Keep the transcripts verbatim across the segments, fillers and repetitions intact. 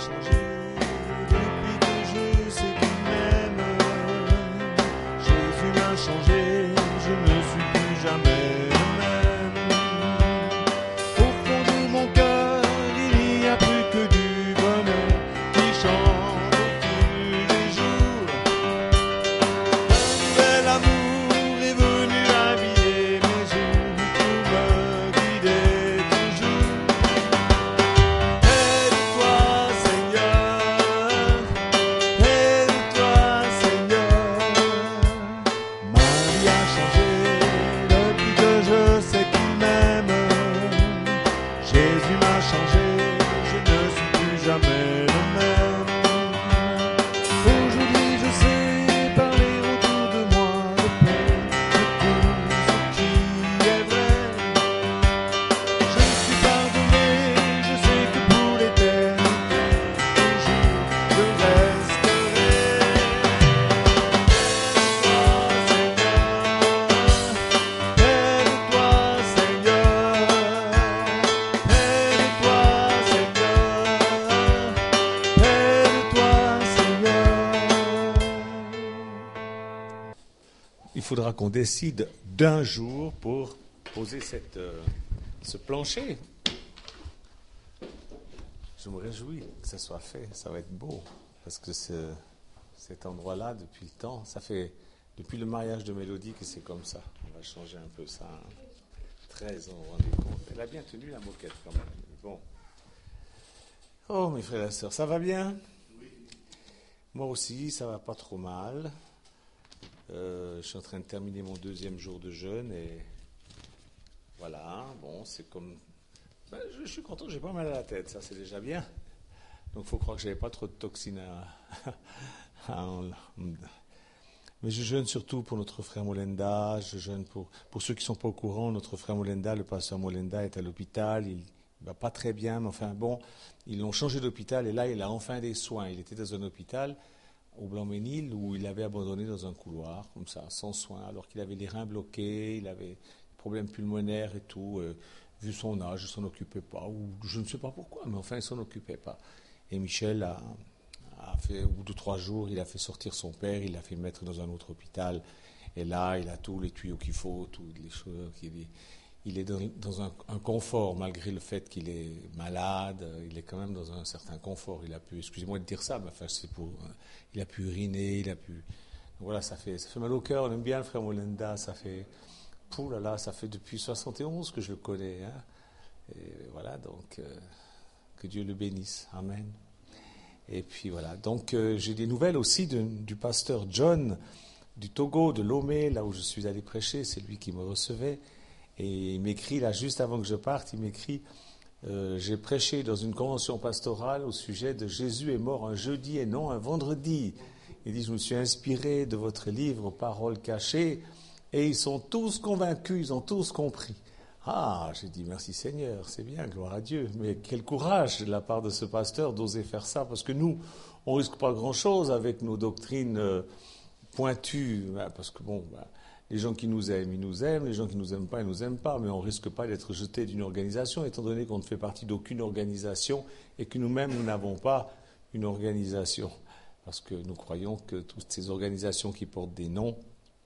changé depuis que je sais qu'il m'aime. Jésus m'a changé, je ne suis plus jamais le même. Au fond de mon cœur, il n'y a plus que du bonheur qui chante au fil des jours. Un nouvel amour est venu habiller mes jours pour me guider toujours. Aide-toi, Seigneur, aide-toi, Seigneur. Ma vie a changé depuis que je sais qu'il m'aime. Jésus m'a changé, je ne suis plus jamais le même. Aujourd'hui je sais parler autour de moi de paix, de tout ce qui est vrai. Je suis pardonné, je sais que pour l'éternité, toujours je resterai. Aide-toi, Seigneur, aide-toi, Seigneur, aide-toi, Seigneur. Il faudra qu'on décide d'un jour pour poser cette, euh, ce plancher. Je me réjouis que ça soit fait, ça va être beau, parce que ce, cet endroit-là, depuis le temps, ça fait depuis le mariage de Mélodie que c'est comme ça. On va changer un peu ça. hein. treize ans, vous vous rendez compte. Elle a bien tenu la moquette quand même. Bon. Oh, mes frères et sœurs, ça va bien? Moi aussi, ça va pas trop mal. Euh, je suis en train de terminer mon deuxième jour de jeûne et voilà, bon, c'est comme... Ben, je, je suis content, j'ai pas mal à la tête, ça c'est déjà bien. Donc il faut croire que j'avais pas trop de toxines à... à en- Mais je jeûne surtout pour notre frère Molenda, je jeûne pour... Pour ceux qui ne sont pas au courant, notre frère Molenda, le pasteur Molenda est à l'hôpital, il ne va pas très bien, mais enfin bon, ils l'ont changé d'hôpital et là il a enfin des soins. Il était dans un hôpital au Blanc-Ménil où il avait abandonné dans un couloir, comme ça, sans soins, alors qu'il avait les reins bloqués, il avait des problèmes pulmonaires et tout. euh, vu son âge, il ne s'en occupait pas, ou je ne sais pas pourquoi, mais enfin il ne s'en occupait pas. Et Michel a, a fait, au bout de trois jours, il a fait sortir son père, il l'a fait mettre dans un autre hôpital, et là il a tous les tuyaux qu'il faut, toutes les choses qu'il est. Il est dans, dans un, un confort, malgré le fait qu'il est malade, il est quand même dans un certain confort. Il a pu, excusez-moi de dire ça, mais enfin, c'est pour, il a pu uriner, il a pu, donc voilà, ça fait, ça fait mal au cœur. On aime bien le frère Molenda, ça fait, pouh là là, ça fait depuis soixante et onze que je le connais, hein. Et voilà, donc euh, que Dieu le bénisse, amen. Et puis voilà, donc euh, j'ai des nouvelles aussi de, du pasteur John du Togo, de Lomé, là où je suis allé prêcher, c'est lui qui me recevait. Et il m'écrit, là, juste avant que je parte, il m'écrit euh, j'ai prêché dans une convention pastorale au sujet de Jésus est mort un jeudi et non un vendredi. Il dit, je me suis inspiré de votre livre, Paroles cachées, et ils sont tous convaincus, ils ont tous compris. Ah, j'ai dit, merci Seigneur, c'est bien, gloire à Dieu. Mais quel courage de la part de ce pasteur d'oser faire ça, parce que nous, on risque pas grand-chose avec nos doctrines euh, pointues, hein, parce que bon... Ben, les gens qui nous aiment, ils nous aiment. Les gens qui nous aiment pas, ils nous aiment pas. Mais on risque pas d'être jeté d'une organisation, étant donné qu'on ne fait partie d'aucune organisation et que nous-mêmes, nous n'avons pas une organisation. Parce que nous croyons que toutes ces organisations qui portent des noms,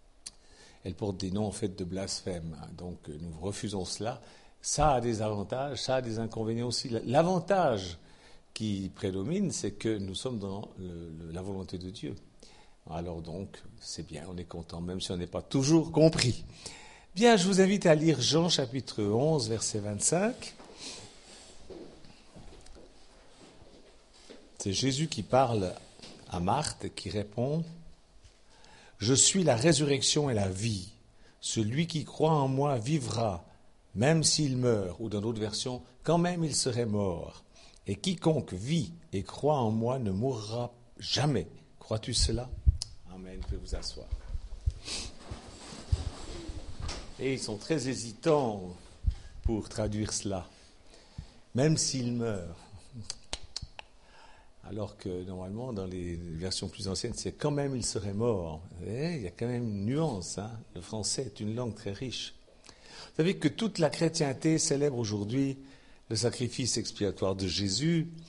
elles portent des noms en fait de blasphème. Donc nous refusons cela. Ça a des avantages, ça a des inconvénients aussi. L'avantage qui prédomine, c'est que nous sommes dans le, le, la volonté de Dieu. Alors donc, c'est bien, on est content, même si on n'est pas toujours compris. Bien, je vous invite à lire Jean chapitre onze, verset vingt-cinq. C'est Jésus qui parle à Marthe et qui répond « Je suis la résurrection et la vie. Celui qui croit en moi vivra, même s'il meurt. » Ou dans d'autres versions, « Quand même il serait mort. Et quiconque vit et croit en moi ne mourra jamais. » Crois-tu cela ? Amen, vous pouvez vous asseoir. Et ils sont très hésitants pour traduire cela. Même s'il meurt. Alors que normalement, dans les versions plus anciennes, c'est quand même il serait mort. Et il y a quand même une nuance. Hein. Le français est une langue très riche. Vous savez que toute la chrétienté célèbre aujourd'hui le sacrifice expiatoire de Jésus.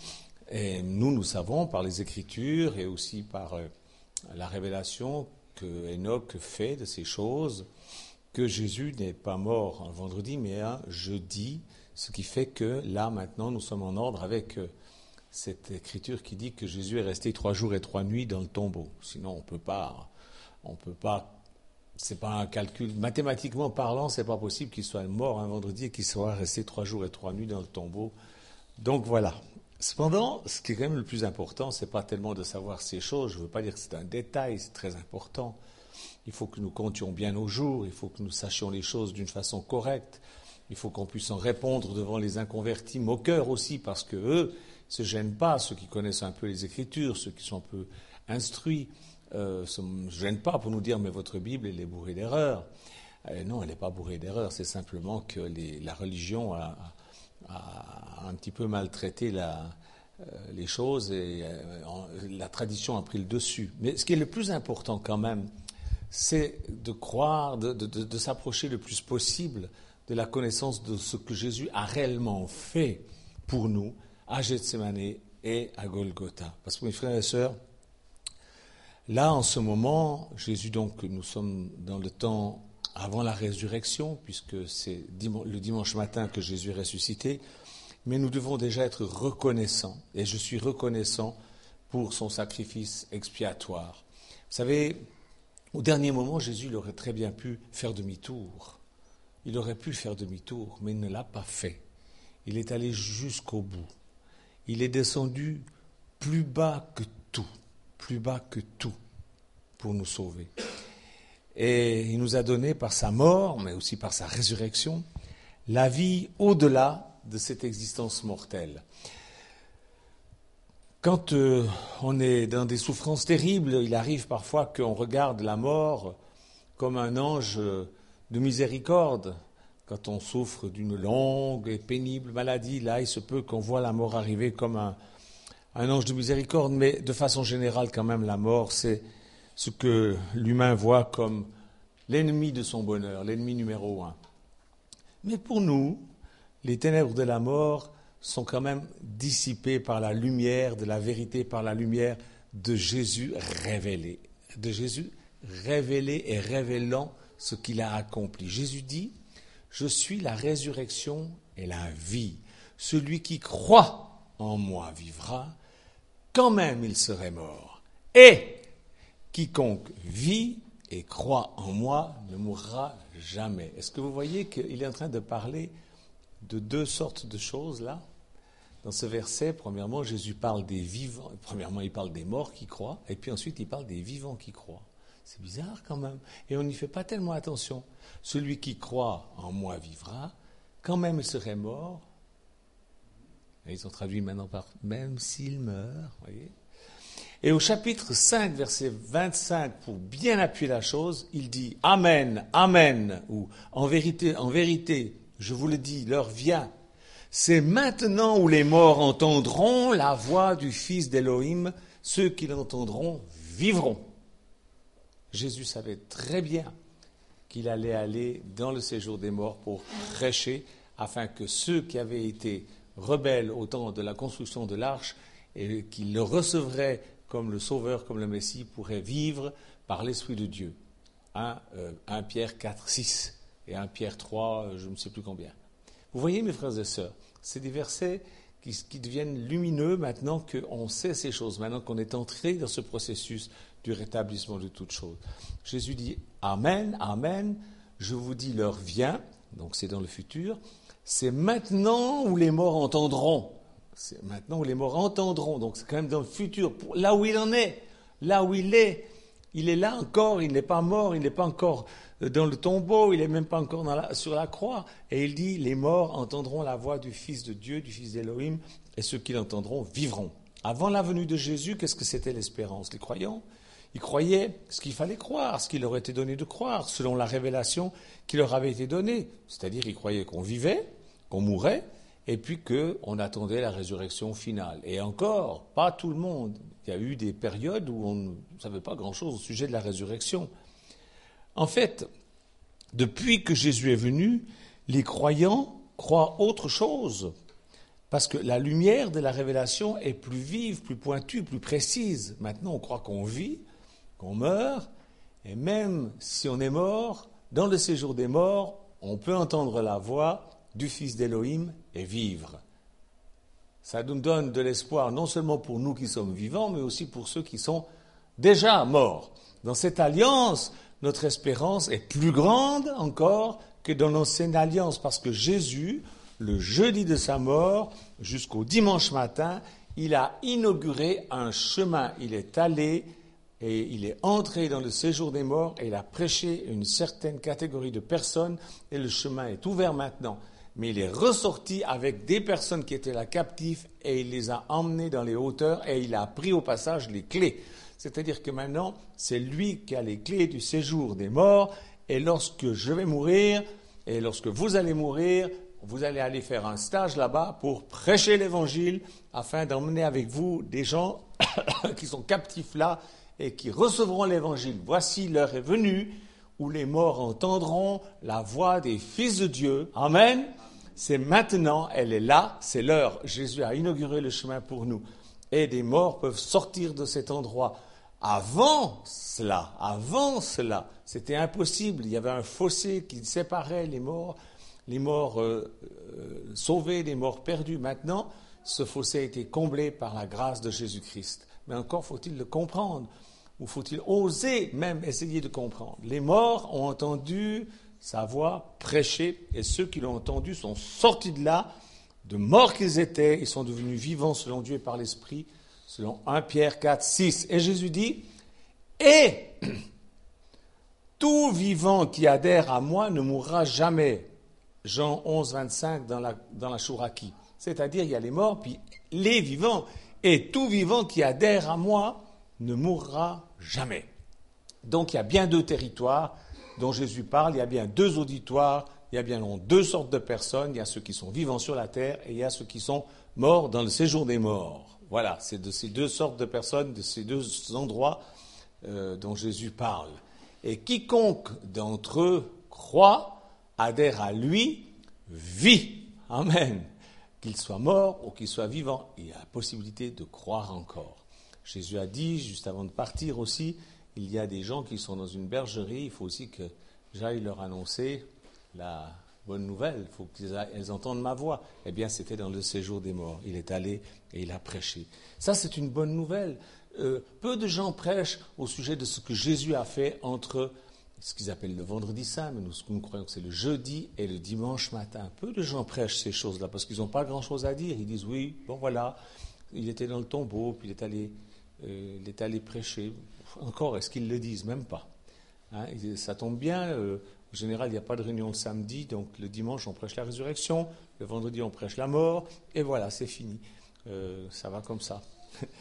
Et nous, nous savons par les Écritures et aussi par euh, la révélation que Enoch fait de ces choses, que Jésus n'est pas mort un vendredi, mais un jeudi, ce qui fait que là, maintenant, nous sommes en ordre avec euh, cette Écriture qui dit que Jésus est resté trois jours et trois nuits dans le tombeau. Sinon, on peut pas, on peut pas, c'est pas un calcul. Mathématiquement parlant, c'est pas possible qu'il soit mort un vendredi et qu'il soit resté trois jours et trois nuits dans le tombeau. Donc voilà. Cependant, ce qui est quand même le plus important, c'est pas tellement de savoir ces choses. Je veux pas dire que c'est un détail, c'est très important. Il faut que nous comptions bien nos jours, il faut que nous sachions les choses d'une façon correcte. Il faut qu'on puisse en répondre devant les inconvertis moqueurs aussi, parce que eux se gênent pas, ceux qui connaissent un peu les Écritures, ceux qui sont un peu instruits, euh, se gênent pas pour nous dire mais votre Bible elle est bourrée d'erreurs. Euh, non, elle n'est pas bourrée d'erreurs, c'est simplement que les, la religion a, a un petit peu maltraité la, euh, les choses et euh, en, la tradition a pris le dessus. Mais ce qui est le plus important quand même, c'est de croire, de, de, de, de s'approcher le plus possible de la connaissance de ce que Jésus a réellement fait pour nous à Gethsémane et à Golgotha. Parce que mes frères et sœurs, là en ce moment, Jésus donc, nous sommes dans le temps avant la résurrection, puisque c'est le dimanche matin que Jésus est ressuscité, mais nous devons déjà être reconnaissants, et je suis reconnaissant pour son sacrifice expiatoire. Vous savez, au dernier moment, Jésus il aurait très bien pu faire demi-tour. Il aurait pu faire demi-tour, mais il ne l'a pas fait. Il est allé jusqu'au bout. Il est descendu plus bas que tout, plus bas que tout, pour nous sauver. Et il nous a donné par sa mort, mais aussi par sa résurrection, la vie au-delà de cette existence mortelle. Quand euh, on est dans des souffrances terribles, il arrive parfois qu'on regarde la mort comme un ange de miséricorde. Quand on souffre d'une longue et pénible maladie, là, il se peut qu'on voit la mort arriver comme un, un ange de miséricorde, mais de façon générale, quand même, la mort, c'est ce que l'humain voit comme l'ennemi de son bonheur, l'ennemi numéro un. Mais pour nous, les ténèbres de la mort sont quand même dissipées par la lumière de la vérité, par la lumière de Jésus révélé. De Jésus révélé et révélant ce qu'il a accompli. Jésus dit, « Je suis la résurrection et la vie. Celui qui croit en moi vivra, quand même il serait mort. Et quiconque vit et croit en moi ne mourra jamais. » Est-ce que vous voyez qu'il est en train de parler de deux sortes de choses là? Dans ce verset, premièrement, Jésus parle des vivants. Premièrement, il parle des morts qui croient, et puis ensuite, il parle des vivants qui croient. C'est bizarre quand même. Et on n'y fait pas tellement attention. Celui qui croit en moi vivra, quand même il serait mort. Et ils ont traduit maintenant par même s'il meurt. Voyez. Et au chapitre cinq, verset vingt-cinq, pour bien appuyer la chose, il dit « Amen, Amen » ou « En vérité, en vérité, je vous le dis, l'heure vient. C'est maintenant où les morts entendront la voix du Fils d'Élohim. Ceux qui l'entendront vivront. » Jésus savait très bien qu'il allait aller dans le séjour des morts pour prêcher, afin que ceux qui avaient été rebelles au temps de la construction de l'arche et qui le recevraient comme le Sauveur, comme le Messie, pourraient vivre par l'Esprit de Dieu. un, euh, un Pierre quatre, six et un Pierre trois, je ne sais plus combien. Vous voyez, mes frères et sœurs, c'est des versets qui, qui deviennent lumineux maintenant qu'on sait ces choses, maintenant qu'on est entré dans ce processus du rétablissement de toutes choses. Jésus dit « Amen, Amen, je vous dis, l'heure vient », donc c'est dans le futur, c'est maintenant où les morts entendront. C'est maintenant où les morts entendront, donc c'est quand même dans le futur, pour, là où il en est, là où il est. Il est là encore, il n'est pas mort, il n'est pas encore dans le tombeau, il n'est même pas encore dans la, sur la croix. Et il dit, les morts entendront la voix du Fils de Dieu, du Fils d'Élohim, et ceux qui l'entendront vivront. Avant la venue de Jésus, qu'est-ce que c'était l'espérance? Les croyants, ils croyaient ce qu'il fallait croire, ce qu'il leur était donné de croire, selon la révélation qui leur avait été donnée. C'est-à-dire, ils croyaient qu'on vivait, qu'on mourait, et puis qu'on attendait la résurrection finale. Et encore, pas tout le monde. Il y a eu des périodes où on ne savait pas grand-chose au sujet de la résurrection. En fait, depuis que Jésus est venu, les croyants croient autre chose. Parce que la lumière de la révélation est plus vive, plus pointue, plus précise. Maintenant, on croit qu'on vit, qu'on meurt, et même si on est mort, dans le séjour des morts, on peut entendre la voix du Fils d'Élohim et vivre. Ça nous donne de l'espoir, non seulement pour nous qui sommes vivants, mais aussi pour ceux qui sont déjà morts. Dans cette alliance, notre espérance est plus grande encore que dans l'ancienne alliance, parce que Jésus, le jeudi de sa mort, jusqu'au dimanche matin, il a inauguré un chemin. Il est allé et il est entré dans le séjour des morts et il a prêché une certaine catégorie de personnes et le chemin est ouvert maintenant. Mais il est ressorti avec des personnes qui étaient là captives et il les a emmenées dans les hauteurs et il a pris au passage les clés. C'est-à-dire que maintenant, c'est lui qui a les clés du séjour des morts et lorsque je vais mourir et lorsque vous allez mourir, vous allez aller faire un stage là-bas pour prêcher l'évangile afin d'emmener avec vous des gens qui sont captifs là et qui recevront l'évangile. Voici l'heure est venue où les morts entendront la voix des fils de Dieu. Amen. C'est maintenant, elle est là, c'est l'heure. Jésus a inauguré le chemin pour nous. Et des morts peuvent sortir de cet endroit. Avant cela, avant cela, c'était impossible. Il y avait un fossé qui séparait les morts, les morts euh, euh, sauvés, les morts perdus. Maintenant, ce fossé a été comblé par la grâce de Jésus-Christ. Mais encore faut-il le comprendre, ou faut-il oser même essayer de comprendre. Les morts ont entendu sa voix prêcher, et ceux qui l'ont entendu sont sortis de là, de morts qu'ils étaient, ils sont devenus vivants selon Dieu et par l'Esprit, selon premier Pierre quatre, six. Et Jésus dit, « Et tout vivant qui adhère à moi ne mourra jamais. » Jean onze, vingt-cinq dans la, dans la Chouraki. C'est-à-dire, il y a les morts, puis les vivants. Et tout vivant qui adhère à moi ne mourra jamais. Donc, il y a bien deux territoires dont Jésus parle, il y a bien deux auditoires, il y a bien deux sortes de personnes, il y a ceux qui sont vivants sur la terre et il y a ceux qui sont morts dans le séjour des morts. Voilà, c'est de ces deux sortes de personnes, de ces deux endroits euh, dont Jésus parle. Et quiconque d'entre eux croit, adhère à lui, vit. Amen. Qu'il soit mort ou qu'il soit vivant, il y a la possibilité de croire encore. Jésus a dit, juste avant de partir aussi, il y a des gens qui sont dans une bergerie, il faut aussi que j'aille leur annoncer la bonne nouvelle, il faut qu'elles entendent ma voix. Eh bien, c'était dans le séjour des morts. Il est allé et il a prêché. Ça, c'est une bonne nouvelle. Euh, peu de gens prêchent au sujet de ce que Jésus a fait entre ce qu'ils appellent le vendredi saint, mais nous, nous croyons que c'est le jeudi et le dimanche matin. Peu de gens prêchent ces choses-là parce qu'ils n'ont pas grand-chose à dire. Ils disent, oui, bon voilà, il était dans le tombeau, puis il est allé, euh, il est allé prêcher. Encore, est-ce qu'ils le disent? Même pas. Hein, ça tombe bien, euh, en général, il n'y a pas de réunion le samedi, donc le dimanche, on prêche la résurrection, le vendredi, on prêche la mort, et voilà, c'est fini. Euh, ça va comme ça.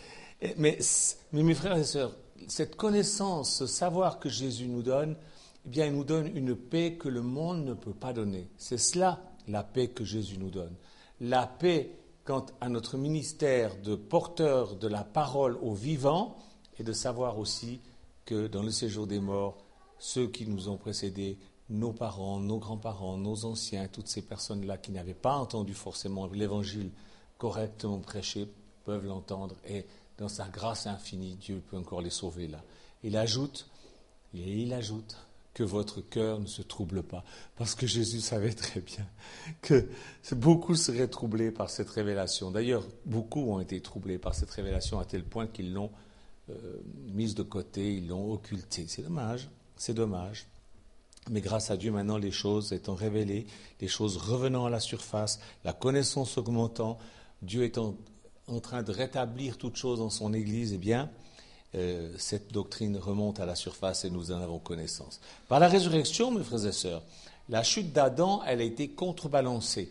mais, mais mes frères et sœurs, cette connaissance, ce savoir que Jésus nous donne, eh bien, il nous donne une paix que le monde ne peut pas donner. C'est cela, la paix que Jésus nous donne. La paix quant à notre ministère de porteur de la parole aux vivants, et de savoir aussi que dans le séjour des morts, ceux qui nous ont précédés, nos parents, nos grands-parents, nos anciens, toutes ces personnes-là qui n'avaient pas entendu forcément l'évangile correctement prêché, peuvent l'entendre et dans sa grâce infinie, Dieu peut encore les sauver là. Il ajoute, et il ajoute que votre cœur ne se trouble pas, parce que Jésus savait très bien que beaucoup seraient troublés par cette révélation. D'ailleurs, beaucoup ont été troublés par cette révélation à tel point qu'ils l'ont Euh, mise de côté, ils l'ont occulté. C'est dommage, c'est dommage. Mais grâce à Dieu, maintenant, les choses étant révélées, les choses revenant à la surface, la connaissance augmentant, Dieu étant en train de rétablir toutes choses dans son Église, eh bien, euh, cette doctrine remonte à la surface et nous en avons connaissance. Par la résurrection, mes frères et sœurs, la chute d'Adam, elle a été contrebalancée.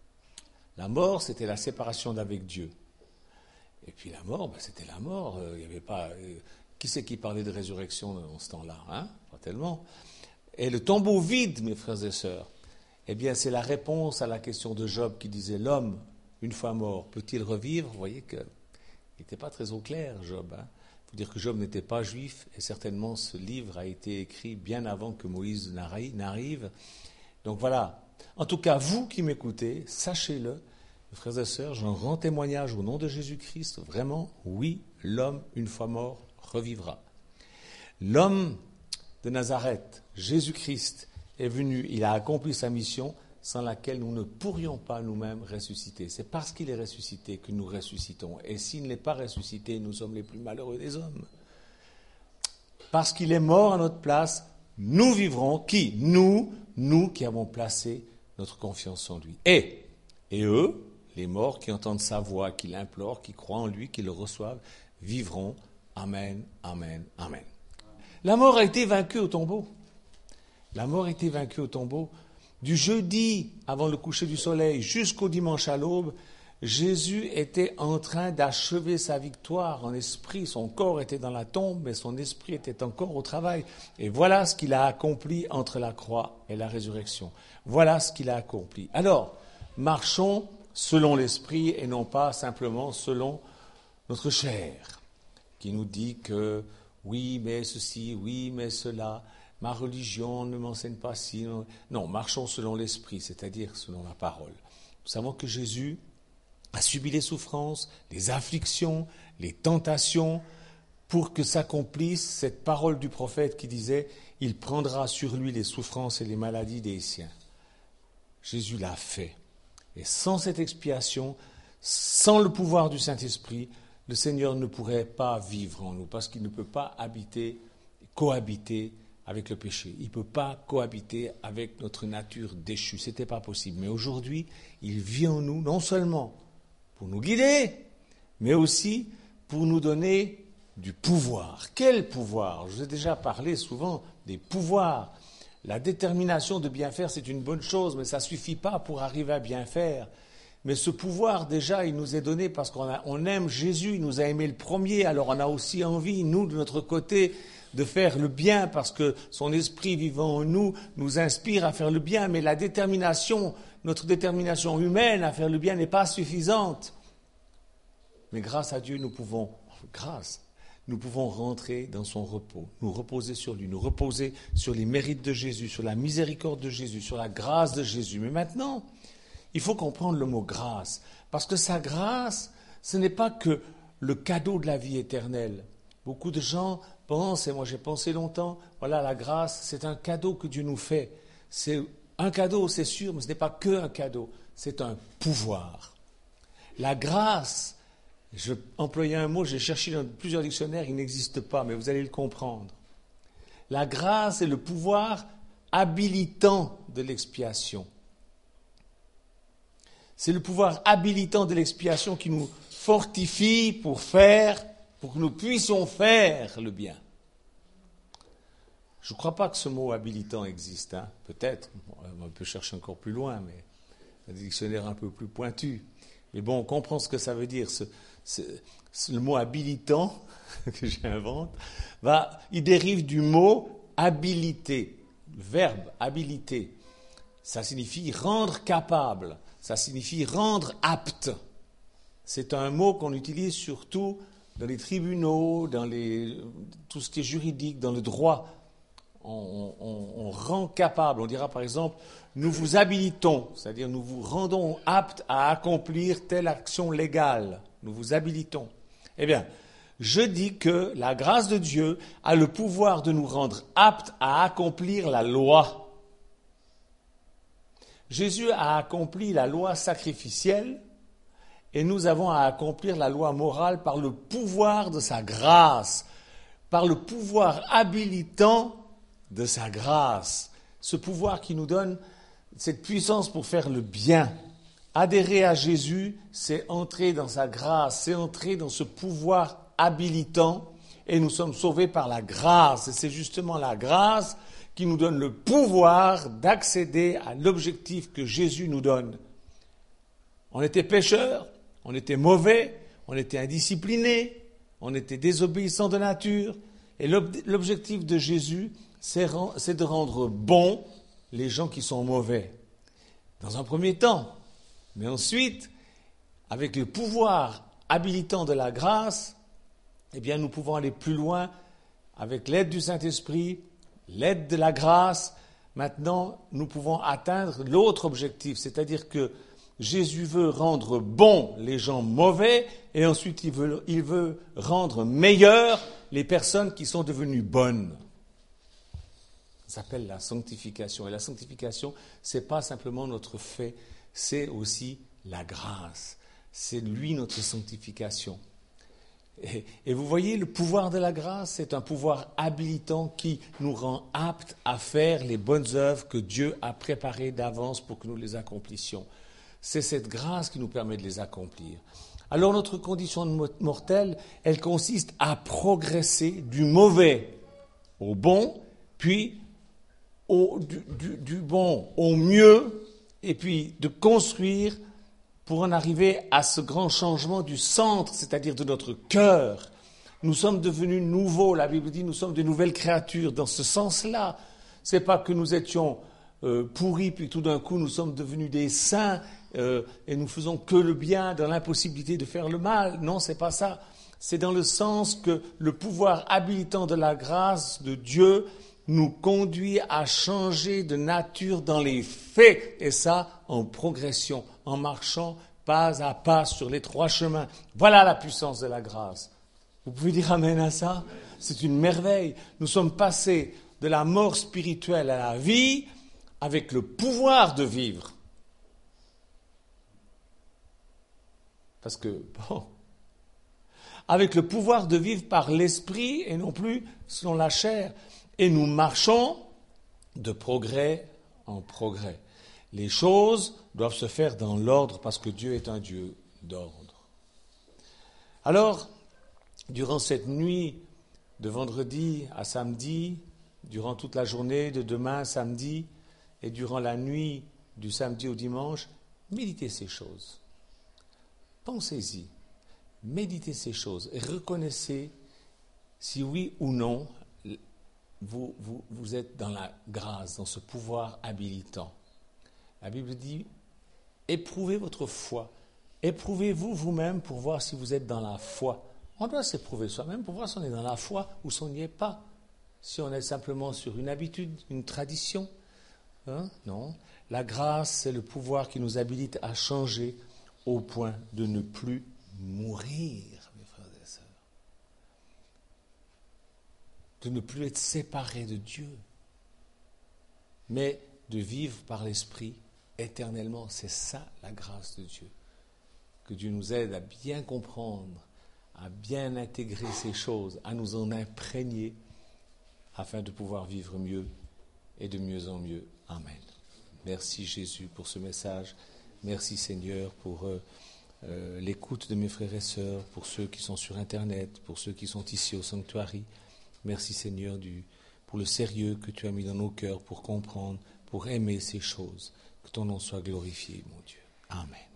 La mort, c'était la séparation d'avec Dieu. Et puis la mort, ben c'était la mort. Il euh, y avait pas. Euh, qui c'est qui parlait de résurrection dans ce temps-là, hein? Pas tellement. Et le tombeau vide, mes frères et sœurs, eh bien, c'est la réponse à la question de Job qui disait l'homme, une fois mort, peut-il revivre? Vous voyez qu'il n'était pas très au clair, Job. Il hein? faut dire que Job n'était pas juif et certainement ce livre a été écrit bien avant que Moïse n'arrive. Donc voilà. En tout cas, vous qui m'écoutez, sachez-le. Frères et sœurs, j'en rends témoignage au nom de Jésus-Christ. Vraiment, oui, l'homme, une fois mort, revivra. L'homme de Nazareth, Jésus-Christ, est venu, il a accompli sa mission sans laquelle nous ne pourrions pas nous-mêmes ressusciter. C'est parce qu'il est ressuscité que nous ressuscitons. Et s'il n'est pas ressuscité, nous sommes les plus malheureux des hommes. Parce qu'il est mort à notre place, nous vivrons. Qui ? Nous, nous qui avons placé notre confiance en lui. Et, et eux, les morts qui entendent sa voix, qui l'implorent, qui croient en lui, qui le reçoivent, vivront. Amen, amen, amen. La mort a été vaincue au tombeau. La mort a été vaincue au tombeau. Du jeudi avant le coucher du soleil jusqu'au dimanche à l'aube, Jésus était en train d'achever sa victoire en esprit. Son corps était dans la tombe, mais son esprit était encore au travail. Et voilà ce qu'il a accompli entre la croix et la résurrection. Voilà ce qu'il a accompli. Alors, marchons selon l'esprit et non pas simplement selon notre chair, qui nous dit que oui, mais ceci, oui, mais cela, ma religion ne m'enseigne pas si. Non, non, marchons selon l'esprit, c'est-à-dire selon la parole. Nous savons que Jésus a subi les souffrances, les afflictions, les tentations, pour que s'accomplisse cette parole du prophète qui disait « Il prendra sur lui les souffrances et les maladies des siens ». Jésus l'a fait. Et sans cette expiation, sans le pouvoir du Saint-Esprit, le Seigneur ne pourrait pas vivre en nous, parce qu'il ne peut pas habiter, cohabiter avec le péché. Il ne peut pas cohabiter avec notre nature déchue. Ce n'était pas possible. Mais aujourd'hui, il vit en nous, non seulement pour nous guider, mais aussi pour nous donner du pouvoir. Quel pouvoir ? Je vous ai déjà parlé souvent des pouvoirs. La détermination de bien faire, c'est une bonne chose, mais ça ne suffit pas pour arriver à bien faire. Mais ce pouvoir, déjà, il nous est donné parce qu'on a, on aime Jésus, il nous a aimé le premier, alors on a aussi envie, nous, de notre côté, de faire le bien, parce que son esprit vivant en nous nous inspire à faire le bien, mais la détermination, notre détermination humaine à faire le bien n'est pas suffisante. Mais grâce à Dieu, nous pouvons, grâce, nous pouvons rentrer dans son repos, nous reposer sur lui, nous reposer sur les mérites de Jésus, sur la miséricorde de Jésus, sur la grâce de Jésus. Mais maintenant, il faut comprendre le mot grâce, parce que sa grâce, ce n'est pas que le cadeau de la vie éternelle. Beaucoup de gens pensent, et moi j'ai pensé longtemps, voilà, la grâce, c'est un cadeau que Dieu nous fait. C'est un cadeau, c'est sûr, mais ce n'est pas que un cadeau, c'est un pouvoir. La grâce, je employais un mot, j'ai cherché dans plusieurs dictionnaires, il n'existe pas, mais vous allez le comprendre. La grâce est le pouvoir habilitant de l'expiation. C'est le pouvoir habilitant de l'expiation qui nous fortifie pour faire, pour que nous puissions faire le bien. Je ne crois pas que ce mot habilitant existe, hein. Peut-être, on peut chercher encore plus loin, mais un dictionnaire un peu plus pointu. Mais bon, on comprend ce que ça veut dire. Ce, ce, ce, le mot habilitant que j'invente, va, il dérive du mot habilité, le verbe habilité. Ça signifie rendre capable. Ça signifie rendre apte. C'est un mot qu'on utilise surtout dans les tribunaux, dans les, tout ce qui est juridique, dans le droit. On, on, on rend capable. On dira par exemple, nous vous habilitons, c'est-à-dire nous vous rendons apte à accomplir telle action légale. Nous vous habilitons. Eh bien, je dis que la grâce de Dieu a le pouvoir de nous rendre aptes à accomplir la loi. Jésus a accompli la loi sacrificielle et nous avons à accomplir la loi morale par le pouvoir de sa grâce, par le pouvoir habilitant de sa grâce. Ce pouvoir qui nous donne cette puissance pour faire le bien. Adhérer à Jésus, c'est entrer dans sa grâce, c'est entrer dans ce pouvoir habilitant et nous sommes sauvés par la grâce. Et c'est justement la grâce qui nous donne le pouvoir d'accéder à l'objectif que Jésus nous donne. On était pécheurs, on était mauvais, on était indisciplinés, on était désobéissants de nature. Et l'objectif de Jésus, c'est de rendre bons les gens qui sont mauvais. Dans un premier temps. Mais ensuite, avec le pouvoir habilitant de la grâce, eh bien, nous pouvons aller plus loin avec l'aide du Saint-Esprit, l'aide de la grâce. Maintenant, nous pouvons atteindre l'autre objectif, c'est-à-dire que Jésus veut rendre bons les gens mauvais et ensuite il veut, il veut rendre meilleurs les personnes qui sont devenues bonnes. Ça s'appelle la sanctification. Et la sanctification, ce n'est pas simplement notre fait, c'est aussi la grâce. C'est lui notre sanctification. Et, et vous voyez, le pouvoir de la grâce, c'est un pouvoir habilitant qui nous rend aptes à faire les bonnes œuvres que Dieu a préparées d'avance pour que nous les accomplissions. C'est cette grâce qui nous permet de les accomplir. Alors notre condition mortelle, elle consiste à progresser du mauvais au bon, puis au, du, du, du bon au mieux, et puis de construire pour en arriver à ce grand changement du centre, c'est-à-dire de notre cœur. Nous sommes devenus nouveaux, la Bible dit, nous sommes de nouvelles créatures. Dans ce sens-là, c'est pas que nous étions euh, pourris, puis tout d'un coup nous sommes devenus des saints euh, et nous faisons que le bien dans l'impossibilité de faire le mal. Non, c'est pas ça. C'est dans le sens que le pouvoir habilitant de la grâce de Dieu nous conduit à changer de nature dans les faits, et ça en progression, en marchant pas à pas sur les trois chemins. Voilà la puissance de la grâce. Vous pouvez dire amen à ça? C'est une merveille. Nous sommes passés de la mort spirituelle à la vie avec le pouvoir de vivre. Parce que, bon, avec le pouvoir de vivre par l'esprit et non plus selon la chair. Et nous marchons de progrès en progrès. Les choses doivent se faire dans l'ordre parce que Dieu est un Dieu d'ordre. Alors, durant cette nuit de vendredi à samedi, durant toute la journée de demain à samedi et durant la nuit du samedi au dimanche, méditez ces choses. Pensez-y, méditez ces choses et reconnaissez si oui ou non Vous, vous, vous êtes dans la grâce, dans ce pouvoir habilitant. La Bible dit, éprouvez votre foi. Éprouvez-vous vous-même pour voir si vous êtes dans la foi. On doit s'éprouver soi-même pour voir si on est dans la foi ou si on n'y est pas. Si on est simplement sur une habitude, une tradition. Hein? Non. La grâce, c'est le pouvoir qui nous habilite à changer au point de ne plus mourir. De ne plus être séparé de Dieu, mais de vivre par l'Esprit éternellement. C'est ça la grâce de Dieu. Que Dieu nous aide à bien comprendre, à bien intégrer ces choses, à nous en imprégner, afin de pouvoir vivre mieux et de mieux en mieux. Amen. Merci Jésus pour ce message. Merci Seigneur pour euh, euh, l'écoute de mes frères et sœurs, pour ceux qui sont sur Internet, pour ceux qui sont ici au Sanctuary. Merci Seigneur du, pour le sérieux que tu as mis dans nos cœurs pour comprendre, pour aimer ces choses. Que ton nom soit glorifié, mon Dieu. Amen.